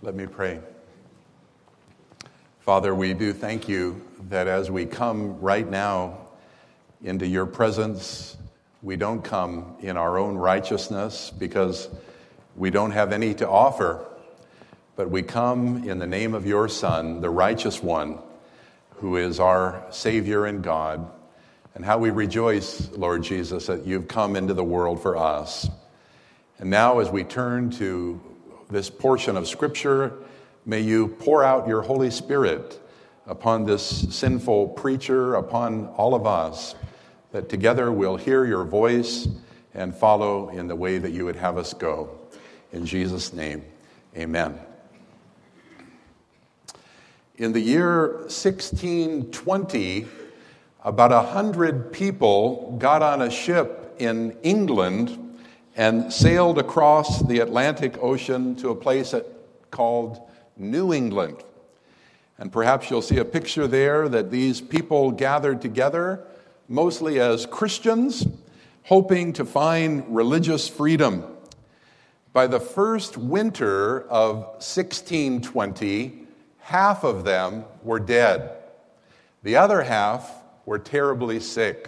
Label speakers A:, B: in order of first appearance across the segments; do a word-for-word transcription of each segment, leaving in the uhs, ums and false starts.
A: Let me pray. Father, we do thank you that as we come right now into your presence, we don't come in our own righteousness because we don't have any to offer, but we come in the name of your Son, the righteous one, who is our Savior and God. And how we rejoice, Lord Jesus, that you've come into the world for us. And now as we turn to this portion of Scripture, may you pour out your Holy Spirit upon this sinful preacher, upon all of us, that together we'll hear your voice and follow in the way that you would have us go. In Jesus' name, amen. In the year sixteen twenty, about a hundred people got on a ship in England and sailed across the Atlantic Ocean to a place called New England. And perhaps you'll see a picture there that these people gathered together, mostly as Christians, hoping to find religious freedom. By the first winter of sixteen twenty, half of them were dead. The other half were terribly sick.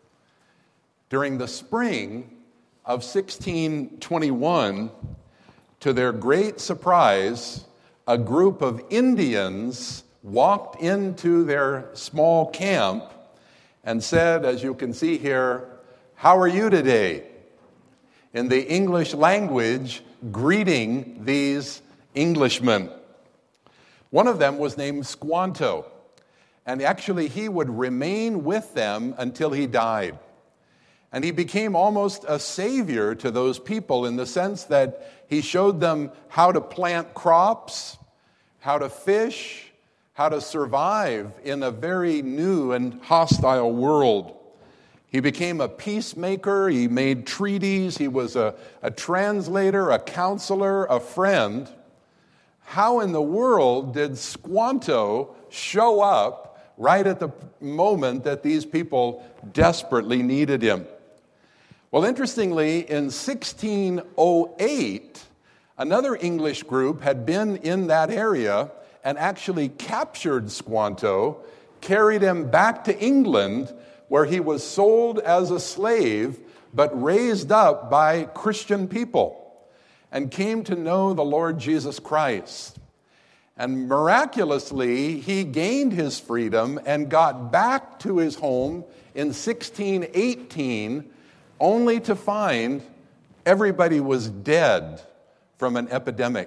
A: During the spring of sixteen twenty-one, to their great surprise, a group of Indians walked into their small camp and said, as you can see here, "How are you today?" in the English language, greeting these Englishmen. One of them was named Squanto, and actually he would remain with them until he died. And he became almost a savior to those people in the sense that he showed them how to plant crops, how to fish, how to survive in a very new and hostile world. He became a peacemaker, he made treaties, he was a, a translator, a counselor, a friend. How in the world did Squanto show up right at the moment that these people desperately needed him? Well, interestingly, in sixteen oh eight, another English group had been in that area and actually captured Squanto, carried him back to England, where he was sold as a slave, but raised up by Christian people, and came to know the Lord Jesus Christ. And miraculously, he gained his freedom and got back to his home in sixteen eighteen, only to find everybody was dead from an epidemic.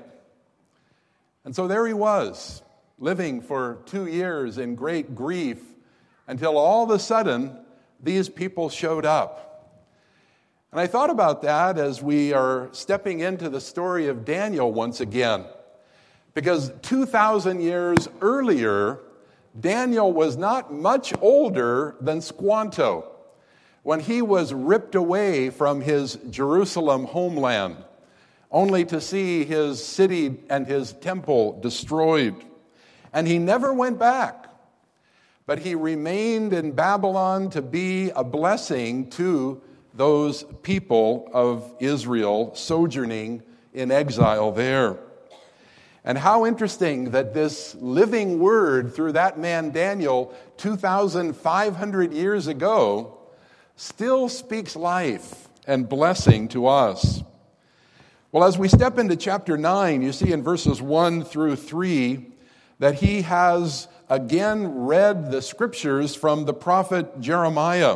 A: And so there he was, living for two years in great grief, until all of a sudden, these people showed up. And I thought about that as we are stepping into the story of Daniel once again. Because two thousand years earlier, Daniel was not much older than Squanto when he was ripped away from his Jerusalem homeland, only to see his city and his temple destroyed. And he never went back, but he remained in Babylon to be a blessing to those people of Israel sojourning in exile there. And how interesting that this living word through that man Daniel two thousand five hundred years ago still speaks life and blessing to us. Well, as we step into chapter nine, you see in verses one through three that he has again read the scriptures from the prophet Jeremiah.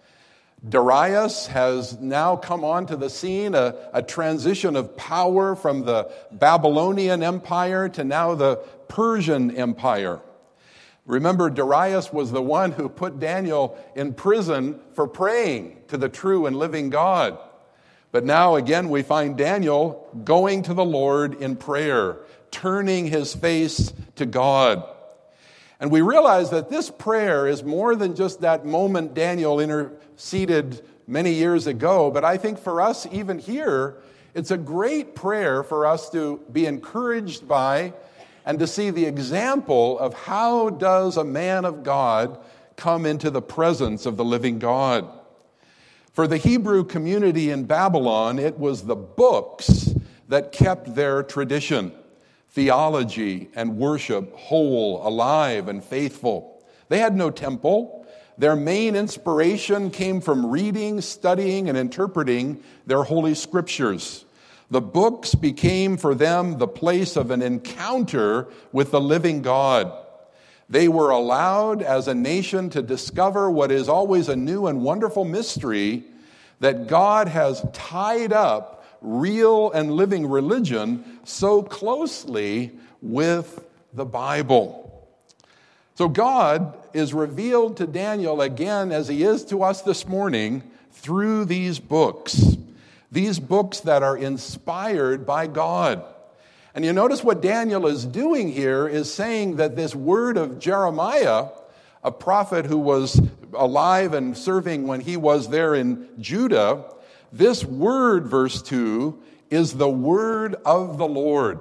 A: Darius has now come onto the scene, a, a transition of power from the Babylonian Empire to now the Persian Empire. Remember, Darius was the one who put Daniel in prison for praying to the true and living God. But now again we find Daniel going to the Lord in prayer, turning his face to God. And we realize that this prayer is more than just that moment Daniel interceded many years ago, but I think for us even here, it's a great prayer for us to be encouraged by and to see the example of how does a man of God come into the presence of the living God. For the Hebrew community in Babylon, it was the books that kept their tradition. theology and worship whole, alive, and faithful. They had no temple. Their main inspiration came from reading, studying, and interpreting their holy scriptures. The books became for them the place of an encounter with the living God. They were allowed as a nation to discover what is always a new and wonderful mystery, that God has tied up real and living religion so closely with the Bible. So God is revealed to Daniel again, as he is to us this morning, through these books. These books that are inspired by God. And you notice what Daniel is doing here is saying that this word of Jeremiah, a prophet who was alive and serving when he was there in Judah, this word, verse two, is the word of the Lord.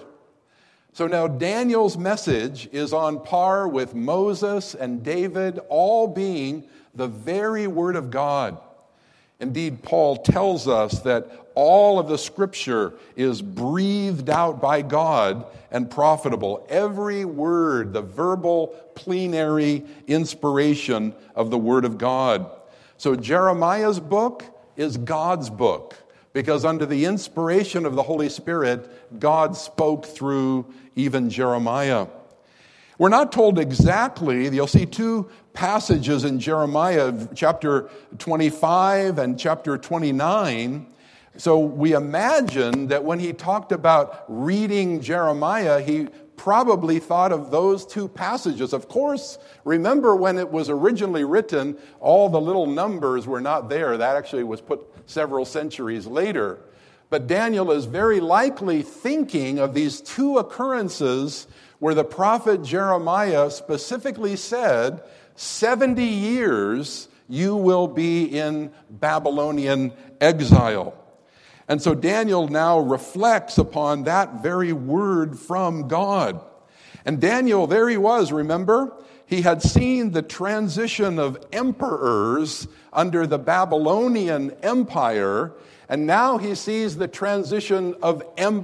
A: So now Daniel's message is on par with Moses and David, all being the very word of God. Indeed, Paul tells us that all of the scripture is breathed out by God and profitable. Every word, the verbal, plenary inspiration of the word of God. So Jeremiah's book is God's book, because under the inspiration of the Holy Spirit, God spoke through even Jeremiah. We're not told exactly. You'll see two passages in Jeremiah, chapter twenty-five and chapter twenty-nine. So we imagine that when he talked about reading Jeremiah, he probably thought of those two passages. Of course, remember when it was originally written, all the little numbers were not there. That actually was put several centuries later. But Daniel is very likely thinking of these two occurrences where the prophet Jeremiah specifically said, seventy years you will be in Babylonian exile. And so Daniel now reflects upon that very word from God. And Daniel, there he was, remember? He had seen the transition of emperors under the Babylonian Empire, and now he sees the transition of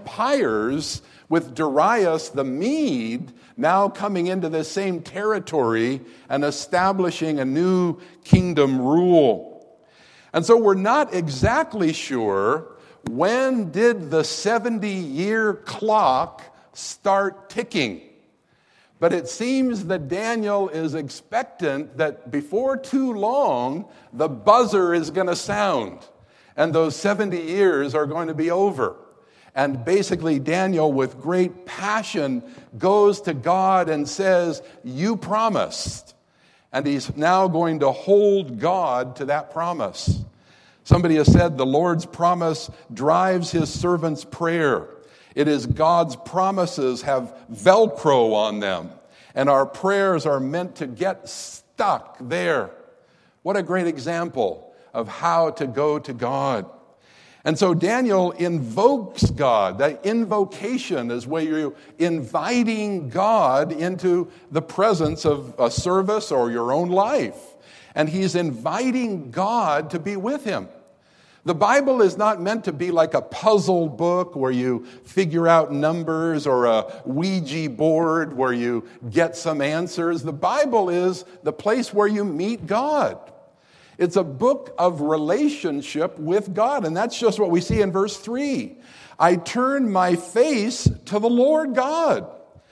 A: empires with Darius the Mede now coming into the same territory and establishing a new kingdom rule. And so we're not exactly sure when did the seventy-year clock start ticking. But it seems that Daniel is expectant that before too long, the buzzer is going to sound, and those seventy years are going to be over. And basically, Daniel, with great passion, goes to God and says, "You promised." And he's now going to hold God to that promise. Somebody has said the Lord's promise drives his servant's prayer. It is God's promises have Velcro on them, and our prayers are meant to get stuck there. What a great example of how to go to God. And so Daniel invokes God. That invocation is where you're inviting God into the presence of a service or your own life. And he's inviting God to be with him. The Bible is not meant to be like a puzzle book where you figure out numbers, or a Ouija board where you get some answers. The Bible is the place where you meet God. It's a book of relationship with God, and that's just what we see in verse three. I turned my face to the Lord God,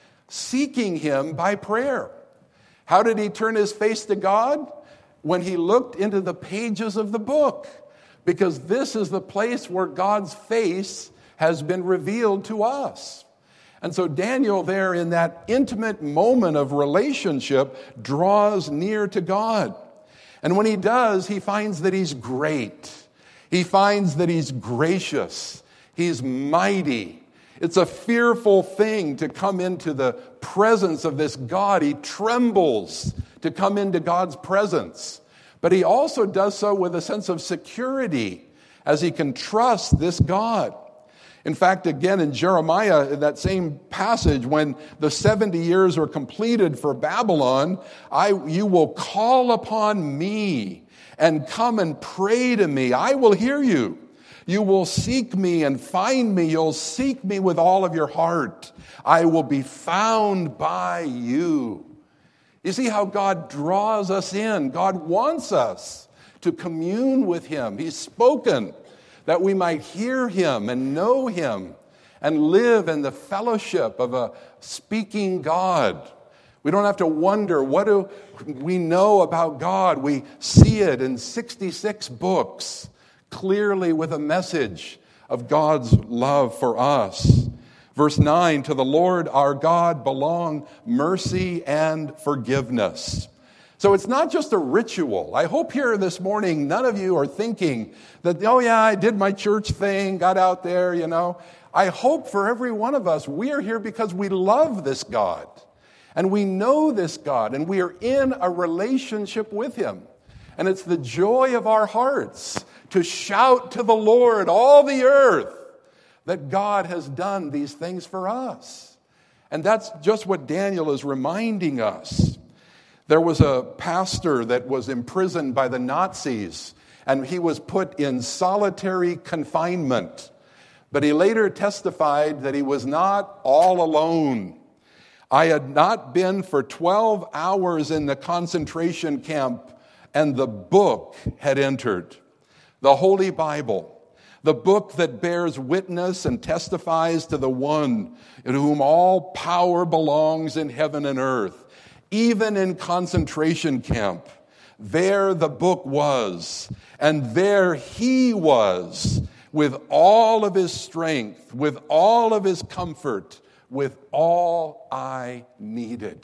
A: seeking him by prayer. How did he turn his face to God? When he looked into the pages of the book, because this is the place where God's face has been revealed to us. And so Daniel there, in that intimate moment of relationship, draws near to God. And when he does, he finds that he's great. He finds that he's gracious. He's mighty. It's a fearful thing to come into the presence of this God. He trembles to come into God's presence. But he also does so with a sense of security, as he can trust this God. In fact, again, in Jeremiah, in that same passage, when the seventy years are completed for Babylon, I, you will call upon me and come and pray to me. I will hear you. You will seek me and find me. You'll seek me with all of your heart. I will be found by you. You see how God draws us in. God wants us to commune with him. He's spoken that we might hear him and know him and live in the fellowship of a speaking God. We don't have to wonder, what do we know about God? We see it in sixty-six books, clearly with a message of God's love for us. Verse nine, to the Lord our God belong mercy and forgiveness. So it's not just a ritual. I hope here this morning none of you are thinking that, oh yeah, I did my church thing, got out there, you know. I hope for every one of us, we are here because we love this God. And we know this God, and we are in a relationship with him. And it's the joy of our hearts to shout to the Lord, all the earth, that God has done these things for us. And that's just what Daniel is reminding us. There was a pastor that was imprisoned by the Nazis, and he was put in solitary confinement. But he later testified that he was not all alone. I had not been for twelve hours in the concentration camp, and the book had entered. The Holy Bible, the book that bears witness and testifies to the one in whom all power belongs in heaven and earth. Even in concentration camp, there the book was, and there he was, with all of his strength, with all of his comfort, with all I needed.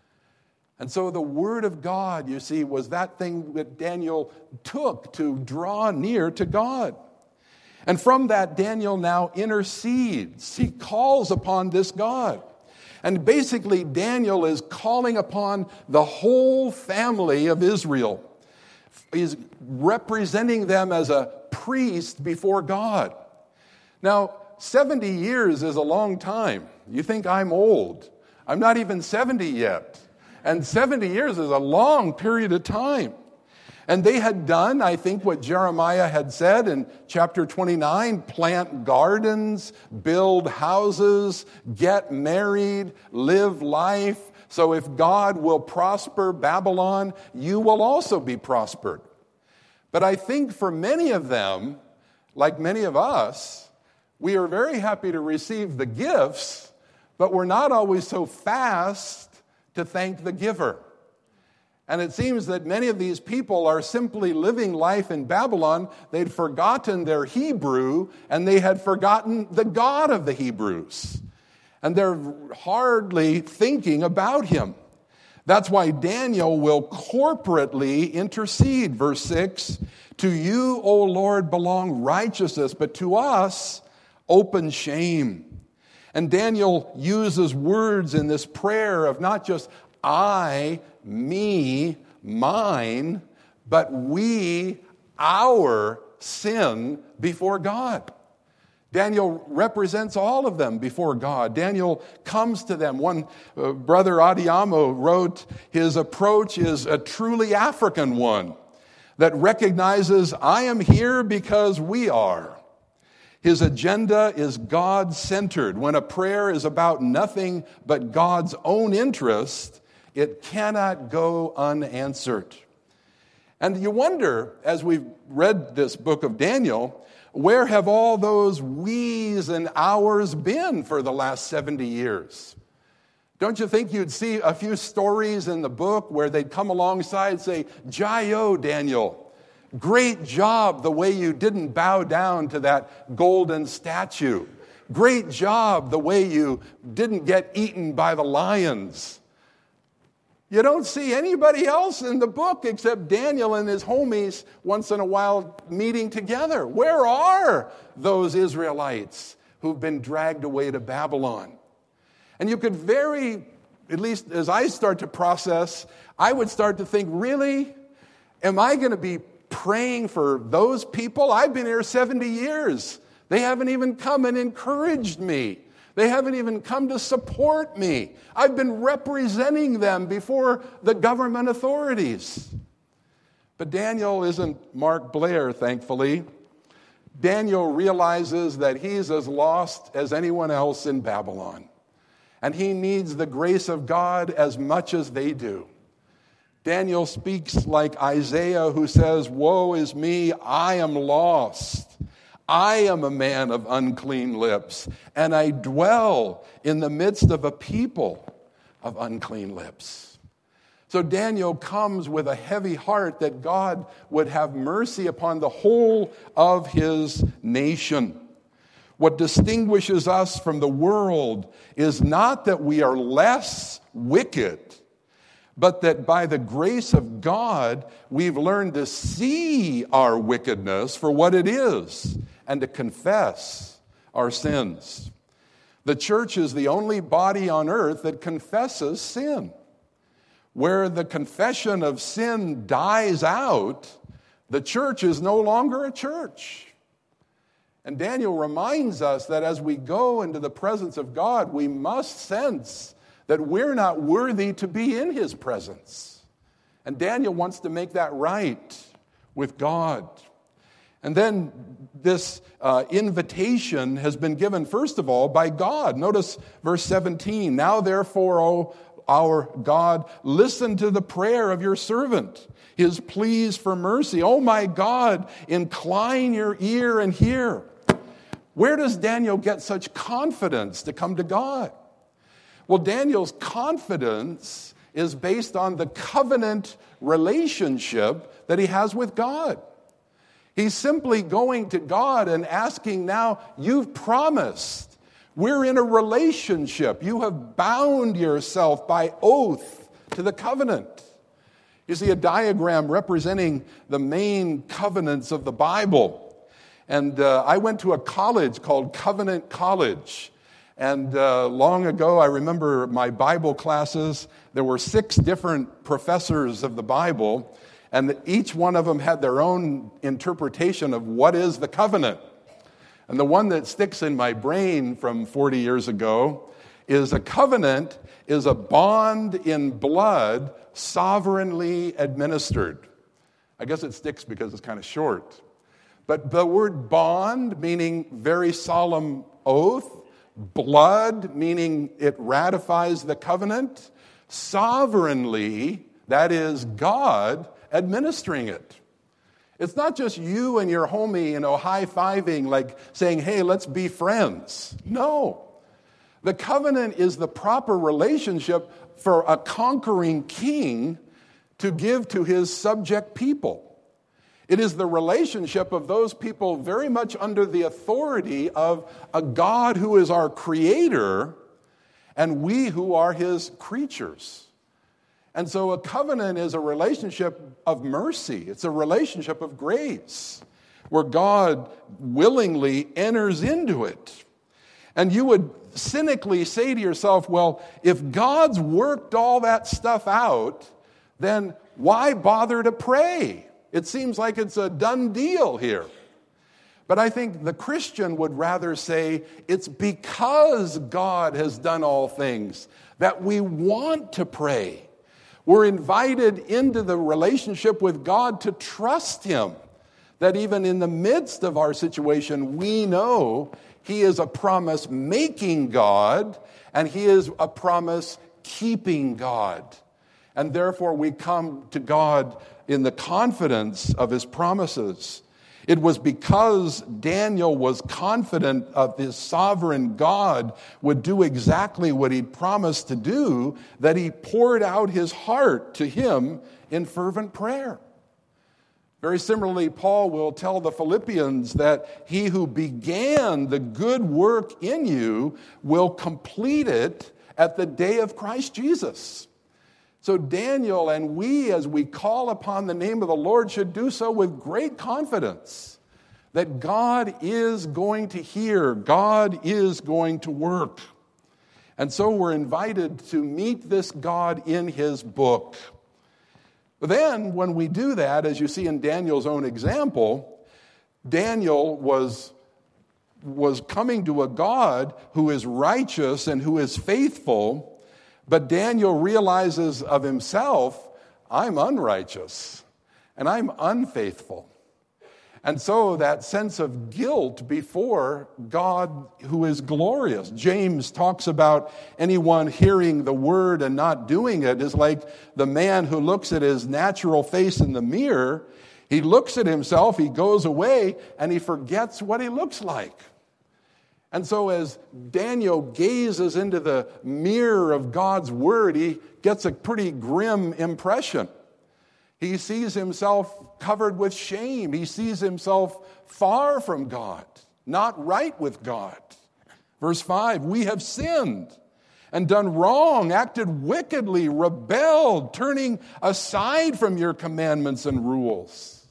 A: And so the Word of God, you see, was that thing that Daniel took to draw near to God. And from that, Daniel now intercedes. He calls upon this God. And basically, Daniel is calling upon the whole family of Israel. He's representing them as a priest before God. Now, seventy years is a long time. You think I'm old. I'm not even seventy yet. And seventy years is a long period of time. And they had done, I think, what Jeremiah had said in chapter twenty-nine, plant gardens, build houses, get married, live life. So if God will prosper Babylon, you will also be prospered. But I think for many of them, like many of us, we are very happy to receive the gifts, but we're not always so fast to thank the giver. And it seems that many of these people are simply living life in Babylon. They'd forgotten their Hebrew, and they had forgotten the God of the Hebrews. And they're hardly thinking about him. That's why Daniel will corporately intercede. Verse six, to you, O Lord, belong righteousness, but to us, open shame. And Daniel uses words in this prayer of not just I, me, mine, but we, our sin before God. Daniel represents all of them before God. Daniel comes to them. One uh, brother, Adiamo, wrote, his approach is a truly African one that recognizes, I am here because we are. His agenda is God-centered. When a prayer is about nothing but God's own interest, it cannot go unanswered. And you wonder, as we've read this book of Daniel, where have all those we's and ours been for the last seventy years? Don't you think you'd see a few stories in the book where they'd come alongside and say, Jai-yo, Daniel, great job the way you didn't bow down to that golden statue. Great job the way you didn't get eaten by the lions. You don't see anybody else in the book except Daniel and his homies once in a while meeting together. Where are those Israelites who've been dragged away to Babylon? And you could very, at least as I start to process, I would start to think, really? Am I going to be praying for those people? I've been here seventy years. They haven't even come and encouraged me. They haven't even come to support me. I've been representing them before the government authorities. But Daniel isn't Mark Blair, thankfully. Daniel realizes that he's as lost as anyone else in Babylon. And he needs the grace of God as much as they do. Daniel speaks like Isaiah, who says, "Woe is me, I am lost. I am a man of unclean lips, and I dwell in the midst of a people of unclean lips." So Daniel comes with a heavy heart that God would have mercy upon the whole of his nation. What distinguishes us from the world is not that we are less wicked, but that by the grace of God, we've learned to see our wickedness for what it is and to confess our sins. The church is the only body on earth that confesses sin. Where the confession of sin dies out, the church is no longer a church. And Daniel reminds us that as we go into the presence of God, we must sense that we're not worthy to be in his presence. And Daniel wants to make that right with God. And then this uh, invitation has been given, first of all, by God. Notice verse seventeen. "Now therefore, O our God, listen to the prayer of your servant, his pleas for mercy. Oh my God, incline your ear and hear." Where does Daniel get such confidence to come to God? Well, Daniel's confidence is based on the covenant relationship that he has with God. He's simply going to God and asking, now, you've promised. We're in a relationship. You have bound yourself by oath to the covenant. You see a diagram representing the main covenants of the Bible. And uh, I went to a college called Covenant College. And uh, long ago, I remember my Bible classes. There were six different professors of the Bible, and each one of them had their own interpretation of what is the covenant. And the one that sticks in my brain from forty years ago is a covenant is a bond in blood sovereignly administered. I guess it sticks because it's kind of short. But the word bond, meaning very solemn oath, blood, meaning it ratifies the covenant, sovereignly, that is God administering it. It's not just you and your homie, you know, high-fiving, like saying, hey, let's be friends. No. The covenant is the proper relationship for a conquering king to give to his subject people. It is the relationship of those people very much under the authority of a God who is our creator and we who are his creatures. And so a covenant is a relationship of mercy. It's a relationship of grace where God willingly enters into it. And you would cynically say to yourself, well, if God's worked all that stuff out, then why bother to pray? It seems like it's a done deal here. But I think the Christian would rather say it's because God has done all things that we want to pray. We're invited into the relationship with God to trust him, that even in the midst of our situation, we know he is a promise-making God and he is a promise-keeping God. And therefore we come to God in the confidence of his promises. It was because Daniel was confident of his sovereign God would do exactly what he'd promised to do that he poured out his heart to him in fervent prayer. Very similarly, Paul will tell the Philippians that he who began the good work in you will complete it at the day of Christ Jesus. So Daniel and we, as we call upon the name of the Lord, should do so with great confidence that God is going to hear, God is going to work. And so we're invited to meet this God in his book. But then, when we do that, as you see in Daniel's own example, Daniel was, was coming to a God who is righteous and who is faithful. But Daniel realizes of himself, I'm unrighteous and I'm unfaithful. And so that sense of guilt before God who is glorious. James talks about anyone hearing the word and not doing it is like the man who looks at his natural face in the mirror. He looks at himself, he goes away, and he forgets what he looks like. And so as Daniel gazes into the mirror of God's word, he gets a pretty grim impression. He sees himself covered with shame. He sees himself far from God, not right with God. Verse five, we have sinned and done wrong, acted wickedly, rebelled, turning aside from your commandments and rules.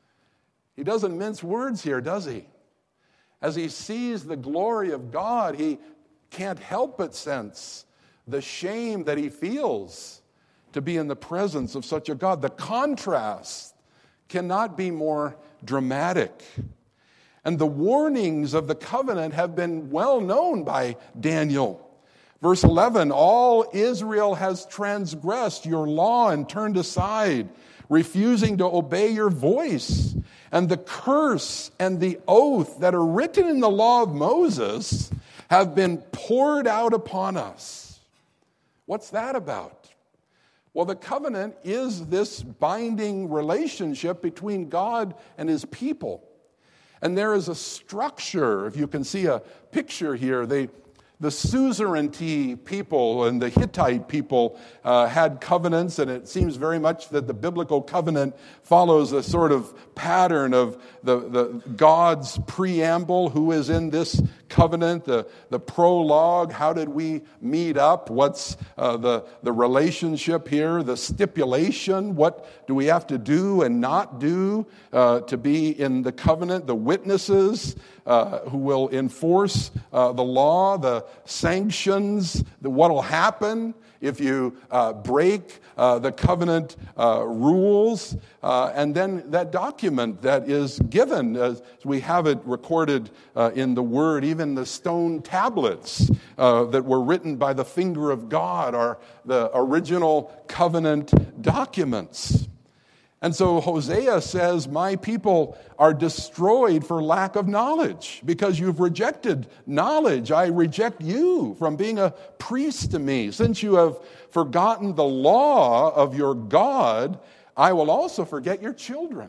A: He doesn't mince words here, does he? As he sees the glory of God, he can't help but sense the shame that he feels to be in the presence of such a God. The contrast cannot be more dramatic. And the warnings of the covenant have been well known by Daniel. Verse eleven, all Israel has transgressed your law and turned aside, refusing to obey your voice. And the curse and the oath that are written in the law of Moses have been poured out upon us. What's that about? Well, the covenant is this binding relationship between God and his people. And there is a structure, if you can see a picture here, they The suzerainty people and the Hittite people uh, had covenants, and it seems very much that the biblical covenant follows a sort of pattern of the, the God's preamble, who is in this covenant, the, the prologue, how did we meet up, what's uh, the, the relationship here, the stipulation, what do we have to do and not do uh, to be in the covenant, the witnesses uh, who will enforce uh, the law, the sanctions, the, what will happen if you uh, break uh, the covenant uh, rules, uh, and then that document that is given, as we have it recorded uh, in the Word, even the stone tablets uh, that were written by the finger of God are the original covenant documents. And so Hosea says, my people are destroyed for lack of knowledge because you've rejected knowledge. I reject you from being a priest to me. Since you have forgotten the law of your God, I will also forget your children.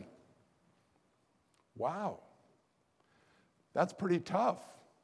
A: Wow. That's pretty tough.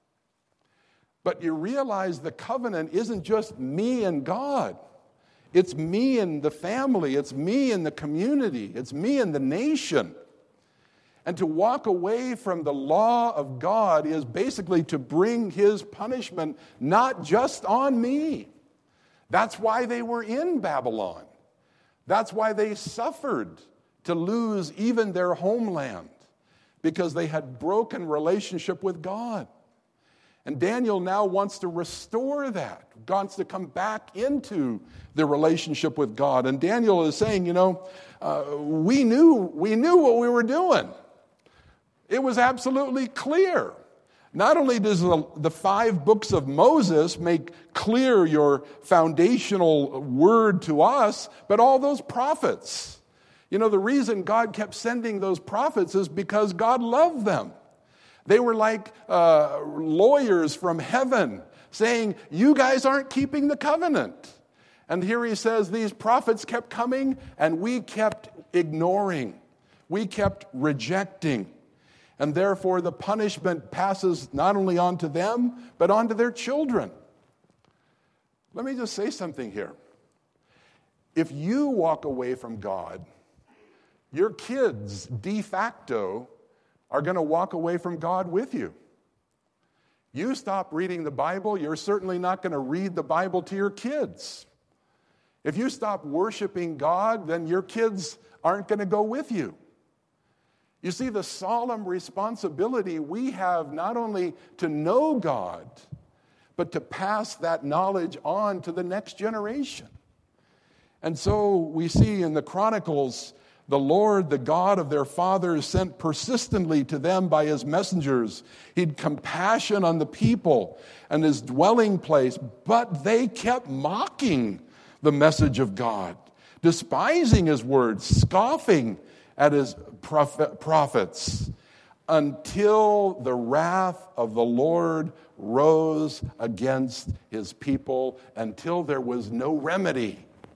A: But you realize the covenant isn't just me and God. It's me and the family. It's me and the community. It's me and the nation. And to walk away from the law of God is basically to bring his punishment not just on me. That's why they were in Babylon. That's why they suffered to lose even their homeland, because they had broken relationship with God. And Daniel now wants to restore that, wants to come back into the relationship with God. And Daniel is saying, you know, uh, we knew we knew what we were doing. It was absolutely clear. Not only does the, the five books of Moses make clear your foundational word to us, but all those prophets. You know, the reason God kept sending those prophets is because God loved them. They were like uh, lawyers from heaven saying, you guys aren't keeping the covenant. And here he says these prophets kept coming and we kept ignoring. We kept rejecting. And therefore the punishment passes not only on to them, but on to their children. Let me just say something here. If you walk away from God, your kids de facto are going to walk away from God with you. You stop reading the Bible, you're certainly not going to read the Bible to your kids. If you stop worshiping God, then your kids aren't going to go with you. You see, the solemn responsibility we have not only to know God, but to pass that knowledge on to the next generation. And so we see in the Chronicles, the Lord, the God of their fathers, sent persistently to them by his messengers. He had compassion on the people and his dwelling place, but they kept mocking the message of God, despising his words, scoffing at his prophets. until the wrath of the Lord rose against his people, until there was no remedy.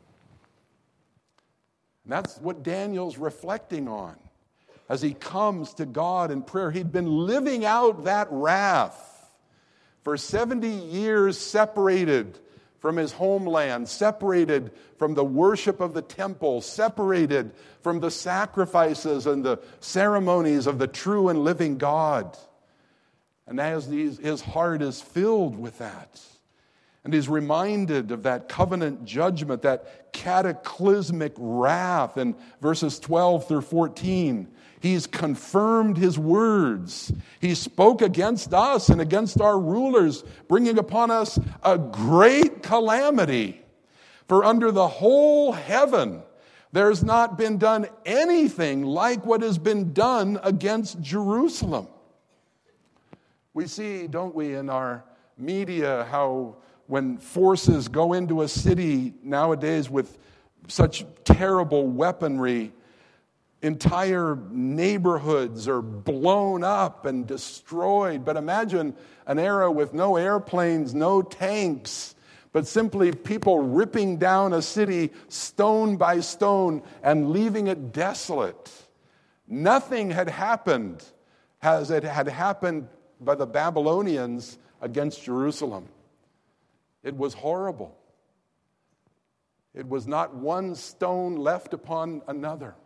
A: And that's what Daniel's reflecting on as he comes to God in prayer. He'd been living out that wrath for seventy years, separated from his homeland, separated from the worship of the temple, separated from the sacrifices and the ceremonies of the true and living God. And as these, his heart is filled with that, and he's reminded of that covenant judgment, that cataclysmic wrath in verses twelve through fourteen. He's confirmed his words. He spoke against us and against our rulers, bringing upon us a great calamity. For under the whole heaven, there's not been done anything like what has been done against Jerusalem. We see, don't we, in our media, how when forces go into a city nowadays with such terrible weaponry, entire neighborhoods are blown up and destroyed. But imagine an era with no airplanes, no tanks, but simply people ripping down a city stone by stone and leaving it desolate. Nothing had happened as it had happened by the Babylonians against Jerusalem. It was horrible. It was not one stone left upon another.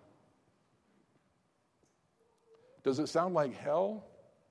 A: Does it sound like hell?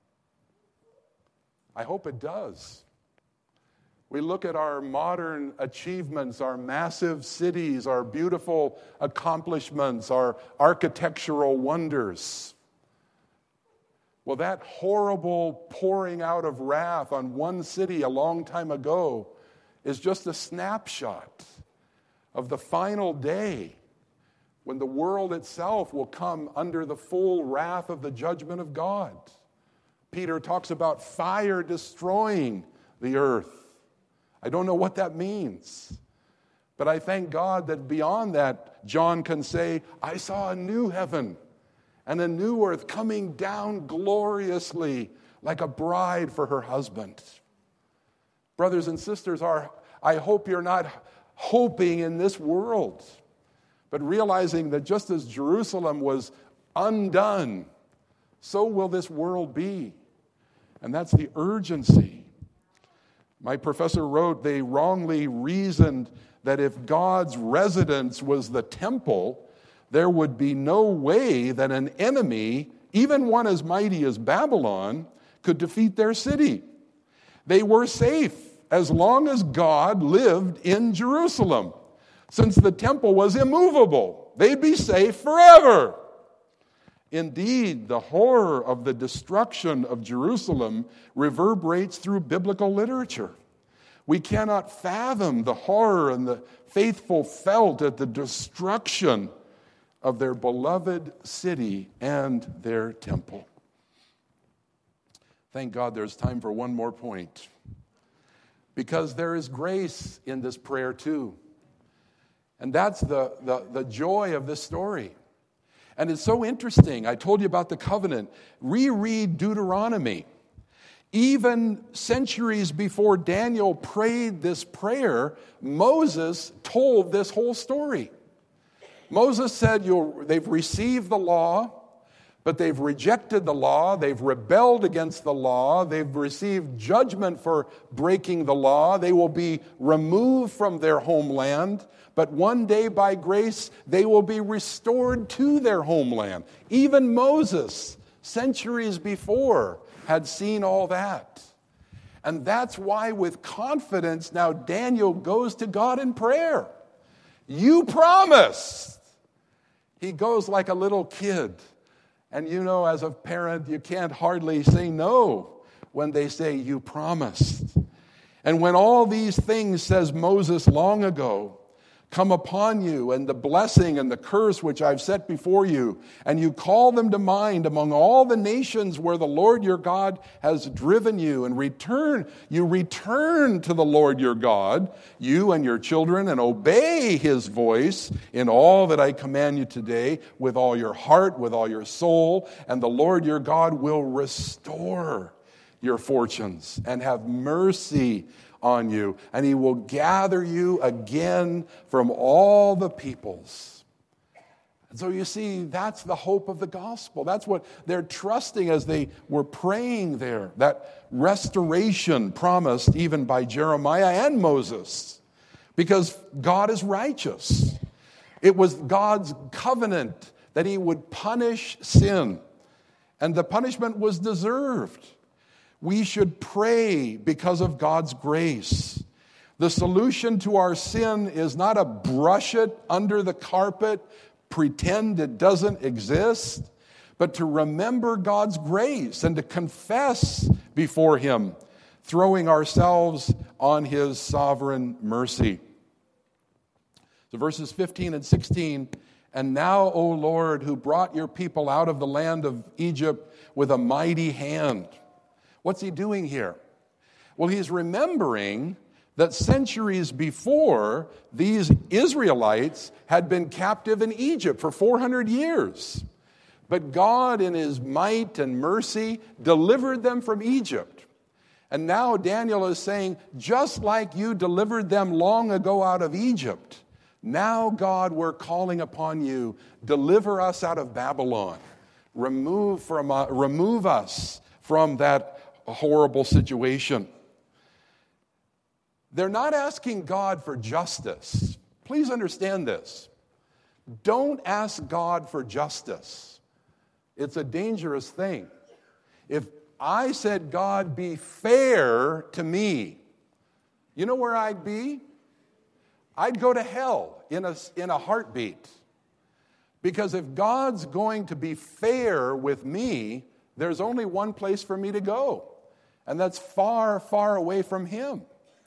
A: I hope it does. We look at our modern achievements, our massive cities, our beautiful accomplishments, our architectural wonders. Well, that horrible pouring out of wrath on one city a long time ago is just a snapshot of the final day when the world itself will come under the full wrath of the judgment of God. Peter talks about fire destroying the earth. I don't know what that means, but I thank God that beyond that, John can say, I saw a new heaven and a new earth coming down gloriously like a bride for her husband. Brothers and sisters, our, I hope you're not hoping in this world, but realizing that just as Jerusalem was undone, so will this world be. And that's the urgency. My professor wrote, they wrongly reasoned that if God's residence was the temple, there would be no way that an enemy, even one as mighty as Babylon, could defeat their city. They were safe as long as God lived in Jerusalem. Since the temple was immovable, they'd be safe forever. Indeed, the horror of the destruction of Jerusalem reverberates through biblical literature. We cannot fathom the horror and the faithful felt at the destruction of their beloved city and their temple. Thank God there's time for one more point, because there is grace in this prayer too. And that's the, the, the joy of this story. And it's so interesting. I told you about the covenant. Reread Deuteronomy. Even centuries before Daniel prayed this prayer, Moses told this whole story. Moses said, You'll, they've received the law, but they've rejected the law. They've rebelled against the law. They've received judgment for breaking the law. They will be removed from their homeland. But one day, by grace, they will be restored to their homeland. Even Moses, centuries before, had seen all that. And that's why, with confidence, now Daniel goes to God in prayer. You promised. He goes like a little kid. And you know, as a parent, you can't hardly say no when they say, you promised. And when all these things, says Moses long ago, come upon you, and the blessing and the curse which I've set before you, and you call them to mind among all the nations where the Lord your God has driven you, and return, you return to the Lord your God, you and your children, and obey his voice in all that I command you today with all your heart, with all your soul, and the Lord your God will restore your fortunes and have mercy on you, and he will gather you again from all the peoples. And so you see, that's the hope of the gospel. That's what they're trusting as they were praying there. That restoration promised even by Jeremiah and Moses. Because God is righteous. It was God's covenant that he would punish sin. And the punishment was deserved. We should pray because of God's grace. The solution to our sin is not to brush it under the carpet, pretend it doesn't exist, but to remember God's grace and to confess before him, throwing ourselves on his sovereign mercy. So verses fifteen and sixteen, and now, O Lord, who brought your people out of the land of Egypt with a mighty hand. What's he doing here? Well, he's remembering that centuries before, these Israelites had been captive in Egypt for four hundred years. But God, in his might and mercy, delivered them from Egypt. And now Daniel is saying, just like you delivered them long ago out of Egypt, now, God, we're calling upon you, deliver us out of Babylon. Remove, from, uh, remove us from that horrible situation. They're not asking God for justice. Please understand this. Don't ask God for justice. It's a dangerous thing. If I said, God, be fair to me, you know where I'd be? I'd go to hell in a, in a heartbeat. Because if God's going to be fair with me, there's only one place for me to go. And that's far, far away from him.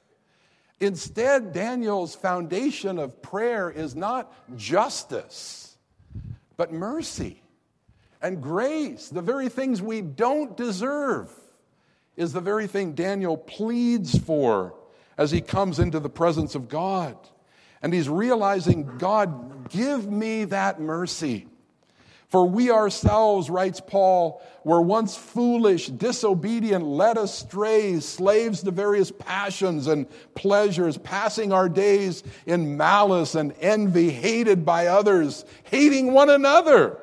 A: Instead, Daniel's foundation of prayer is not justice, but mercy and grace. The very things we don't deserve is the very thing Daniel pleads for as he comes into the presence of God. And he's realizing, God, give me that mercy. For we ourselves, writes Paul, were once foolish, disobedient, led astray, slaves to various passions and pleasures, passing our days in malice and envy, hated by others, hating one another.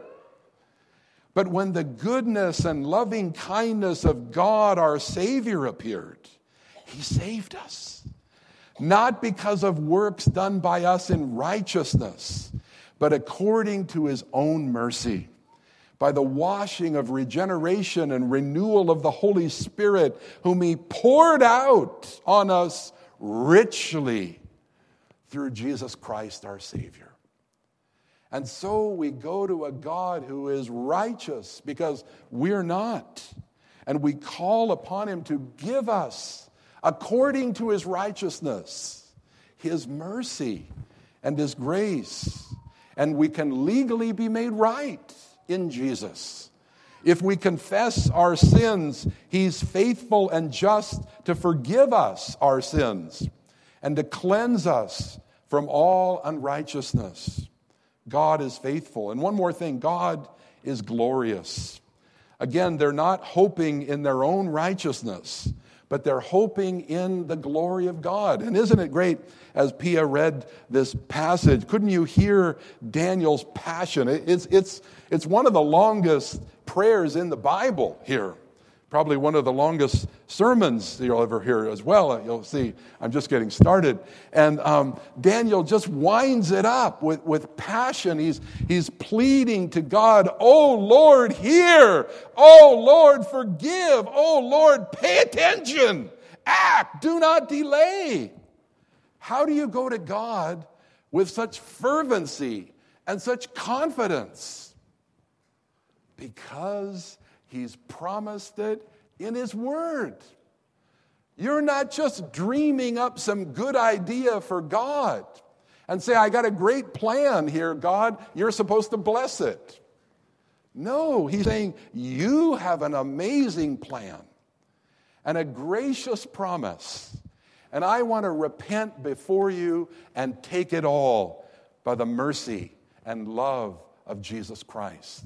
A: But when the goodness and loving kindness of God, our Savior, appeared, he saved us. Not because of works done by us in righteousness, but according to his own mercy, by the washing of regeneration and renewal of the Holy Spirit, whom he poured out on us richly through Jesus Christ our Savior. And so we go to a God who is righteous because we're not. And we call upon him to give us, according to his righteousness, his mercy and his grace. And we can legally be made right in Jesus. If we confess our sins, he's faithful and just to forgive us our sins and to cleanse us from all unrighteousness. God is faithful. And one more thing, God is glorious. Again, they're not hoping in their own righteousness, but they're hoping in the glory of God. And isn't it great, as Pia read this passage, couldn't you hear Daniel's passion? It's, it's, it's one of the longest prayers in the Bible here. Probably one of the longest sermons you'll ever hear as well. You'll see, I'm just getting started. And um, Daniel just winds it up with, with passion. He's, he's pleading to God, oh Lord, hear. Oh Lord, forgive. Oh Lord, pay attention. Act. Do not delay. How do you go to God with such fervency and such confidence? Because he's promised it in his word. You're not just dreaming up some good idea for God and say, I got a great plan here, God, you're supposed to bless it. No, he's saying, you have an amazing plan and a gracious promise, and I want to repent before you and take it all by the mercy and love of Jesus Christ.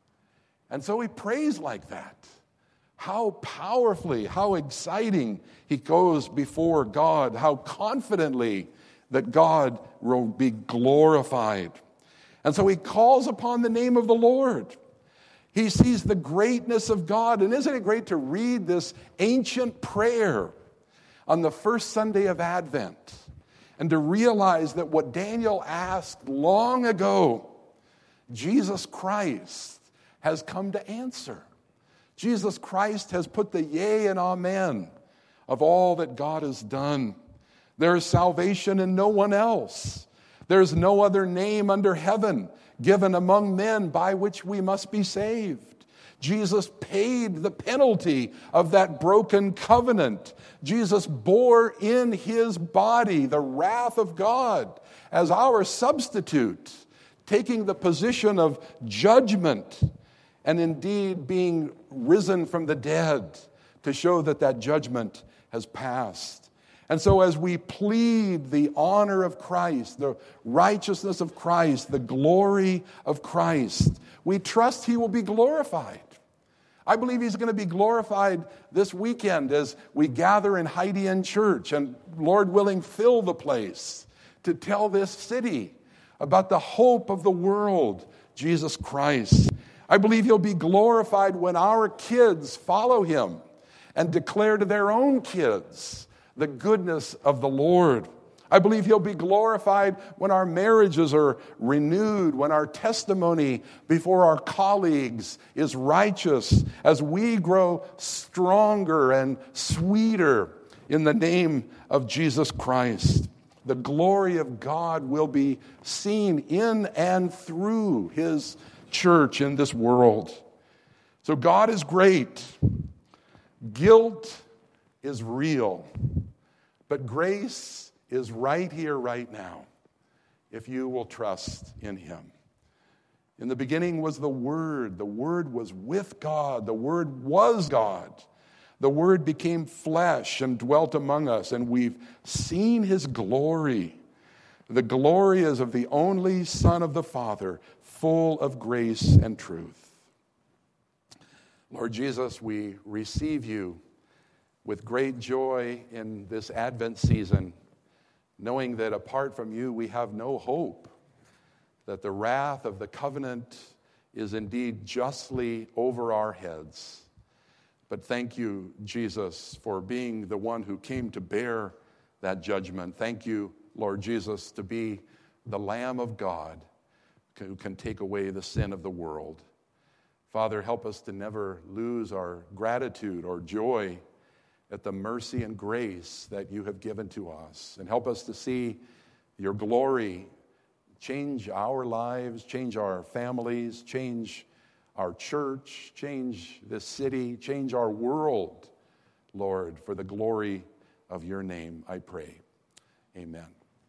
A: And so he prays like that. How powerfully, how exciting he goes before God, how confidently that God will be glorified. And so he calls upon the name of the Lord. He sees the greatness of God. And isn't it great to read this ancient prayer on the first Sunday of Advent and to realize that what Daniel asked long ago, Jesus Christ has come to answer. Jesus Christ has put the yea and amen of all that God has done. There is salvation in no one else. There is no other name under heaven given among men by which we must be saved. Jesus paid the penalty of that broken covenant. Jesus bore in his body the wrath of God as our substitute, taking the position of judgment and indeed being risen from the dead to show that that judgment has passed. And so as we plead the honor of Christ, the righteousness of Christ, the glory of Christ, we trust he will be glorified. I believe he's going to be glorified this weekend as we gather in Heidian Church and, Lord willing, fill the place to tell this city about the hope of the world, Jesus Christ. I believe he'll be glorified when our kids follow him and declare to their own kids the goodness of the Lord. I believe he'll be glorified when our marriages are renewed, when our testimony before our colleagues is righteous, as we grow stronger and sweeter in the name of Jesus Christ. The glory of God will be seen in and through his church in this world. So God is great. Guilt is real. But grace is right here, right now, if you will trust in him. In the beginning was the Word. The Word was with God. The Word was God. The Word became flesh and dwelt among us, and we've seen his glory. The glory is of the only Son of the Father, full of grace and truth. Lord Jesus, we receive you with great joy in this Advent season, knowing that apart from you we have no hope, that the wrath of the covenant is indeed justly over our heads. But thank you, Jesus, for being the one who came to bear that judgment. Thank you, Lord Jesus, to be the Lamb of God who can take away the sin of the world. Father, help us to never lose our gratitude or joy at the mercy and grace that you have given to us. And help us to see your glory change our lives, change our families, change our church, change this city, change our world, Lord, for the glory of your name, I pray. Amen.